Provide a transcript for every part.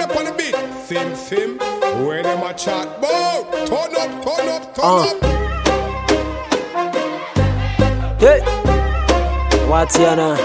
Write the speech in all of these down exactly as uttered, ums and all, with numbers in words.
up on the beat. Sim, sim, where them a chat about? Turn up, turn up, turn uh. up. Hey, what's your name?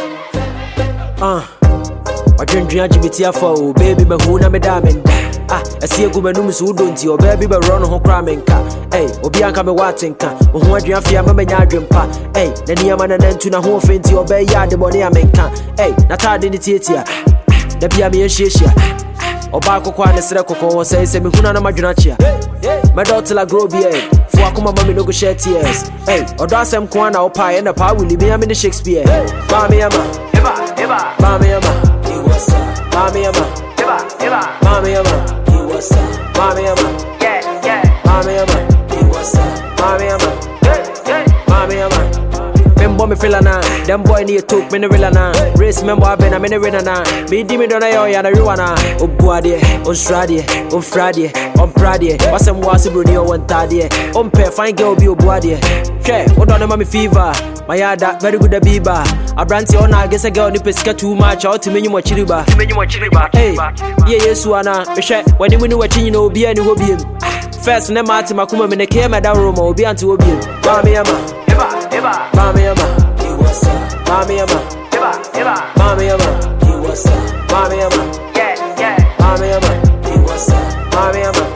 Uh, I drink G B T for baby, but who na me diamond? Ah, I see a good man who don't you, baby, but run home cramming car. Hey, Obianca me watching car. Who want you fear me yard pa? Hey, the near man and then to na home faint your bay yard the money I make car. Hey, not hard in the theatre. The Pia me a shishia. Obako kwa ne sere kokko say say me huna na madwunachia. My daughter la grow beard. For akoma mama no go share tears. Hey, odo asem kwa na opa and the pa will be am in Shakespeare. Ba me ama. Eba, eba. Ba me ama. You was Ba me ama. Eba, eba. Ba me ama. You was Ba me ama. Yeah, yeah. Ba me ama. You was Ba me ama. Yeah, yeah. Ba me ama. Membo me feel na, them boy need talk me no real na. Race member I been a me winner na. Me di me don't know ya na riwana. Obuade, on Strade, on Friday, on Friday. What's some was bruni on one tadie. On pair fine girl be obuade. Che, what on me fever. My yada very good a biba. A brandy on I guess a girl ni pesca too much out to me you much riba. Hey, yeah yes wana. Me she when you know what you know be any hobby. First ne mati makuma me ne care me da room obi anti obi. Ba me ama. Eba, eba. Ba me ama. You was Ba me ama. Eba, eba. Ba me ama. You was Ba me ama. Yeah, yeah. Ba me ama. You was Ba me ama.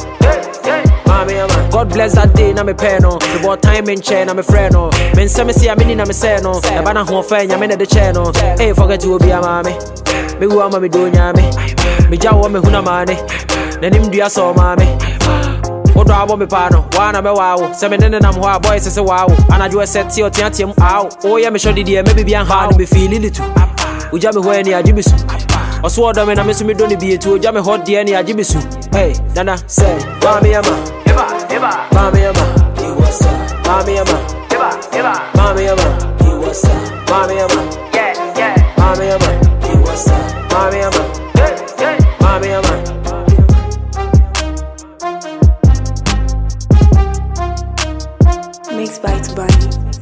Ba me ama. God bless that day na me pay no. The boy time in chain na me friend no. Men say me see a mini na me say no. Na bana ho fa nya me na de chain no. Hey forget you obi ama me. Me hu ama me do nya me. Me jawo me huna mane. Na nim dua so ma me. Odo abo me pa no, wana me wow. Se me nene nam ho a boy se se wow. Anadwo set ti o tiatem aw. O ye me shodi de me bibia ha no me feel little. Uja me ho ani ajibisu. Oso odo me na me so me do ni bi etu uja me hot de ani ajibisu. Hey, nana say, ba me ama. Eba, eba. Ba me ama. You was Ba me ama. Eba, eba. Ba me ama. You was Ba me ama. Yeah, yeah. Ba me ama. You was Ba me ama. Yeah, yeah. Ba me ama. Mixed by Tubani.